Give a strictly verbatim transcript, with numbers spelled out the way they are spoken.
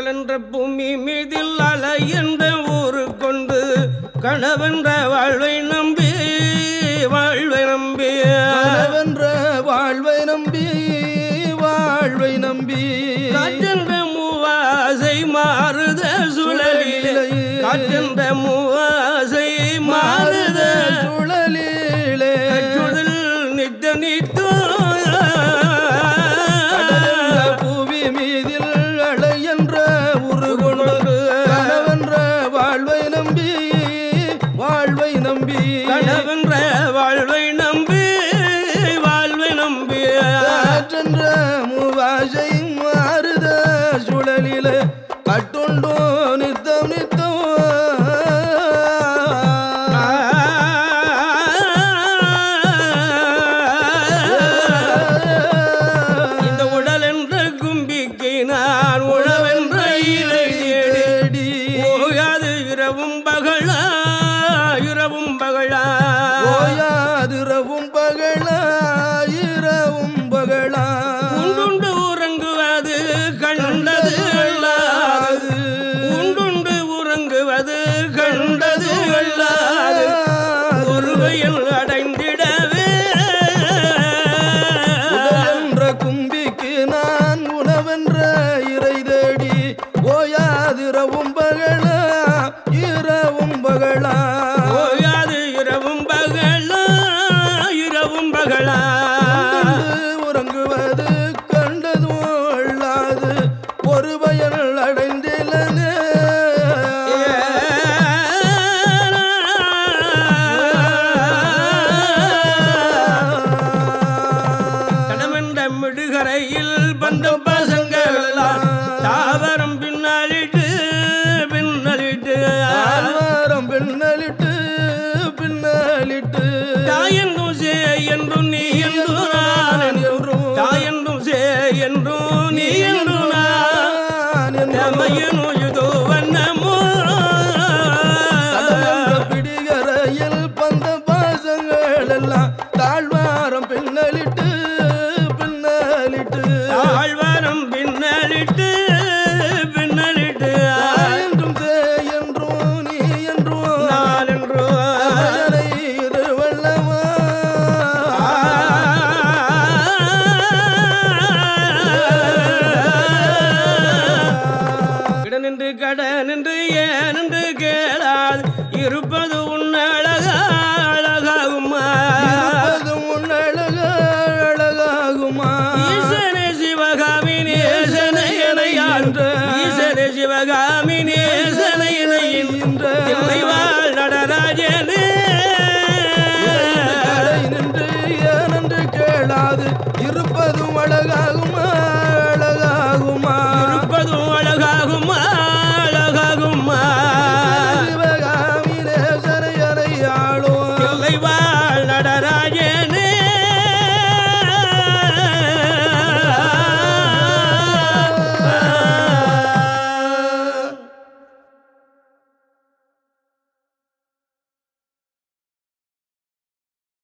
உடல் என்ற பூமி மீதில் அலை என்ற ஊரு கொண்டு கனவென்ற வாழ்வை நம்பி வாழ்வை நம்பி கனவென்ற வாழ்வை நம்பி வாழ்வை நம்பி காற்றென்ற மூவாசை மாறுத சுழலிலே காற்றென்ற மூவாசை மாறுத சுழலிலே சுழல் நித்த நித்தோ பூமி மீதில் அலை என்ற உரு கொண்டு கனவென்ற வாழ்வை நம்பி வாழ்வை நம்பி கனவென்ற வாழ்வை நம்பி வாழ்வை நம்பி காற்றென்ற மூவாசை மாறுத சுழலிலே கட்டுண்டோ நித்தம் நித்தம் இந்த உடல் என்ற கும்பிக்கு நான் உழவென்ற இலை தேடி ஓயாது இரவும் பகலா இரவும் பகலா ஓயாது இரவும் பகலா இரவும் பகலா உண்டுண்டு உறங்குவது கண்டது அல்லாது உண்டுண்டு உறங்குவது கண்டது அல்லாது ஒருவையில் அடைந்திடவே என்ற கும்பிக்கு நான் உணவென்ற இறை தேடி ஓயாதிரவும் பகலா இரவும் பகலா ஓயாது இரவும் பகலா இரவும் பகலா உறங்குவது கண்டதும் அல்லாது ஒரு பயன் அடைந்திலனே கடமென்ற மிடுகரையில் பந்த பசங்கள் எல்லாம் தாவரம் பின்னாலிட்டு பின்னலிட்டு ஆழ்வாரம் பின்னலிட்டு பின்னலிட்டு தாயென்றும் சே என்றும் நீ என்றும் நான் என்றும் தாயென்றும் சே என்றும் நீ என்றும் நான் தமையனும் இதோ வண்ணமோ பிடிகரையில் பந்த பாசங்கள் எல்லாம் தாழ்வாரம் பின்னலிட்டு பின்னலிட்டு ஆழ்வாரம் பின்னலிட்டு பின்னலிட்டு என்றும் சே என்றும் நீ என்றும் நான் என்றும் இருவல்லவா கடனென்று கடனென்று ஏனென்று கேளாது இருப்பது உன் அழகா அழகாகுமா இருப்பதும் உன் அழகா அழகாகுமா ஈசனே சிவகாமி நேசனை எனையான்ற ஈசனே சிவகாமி நேசனை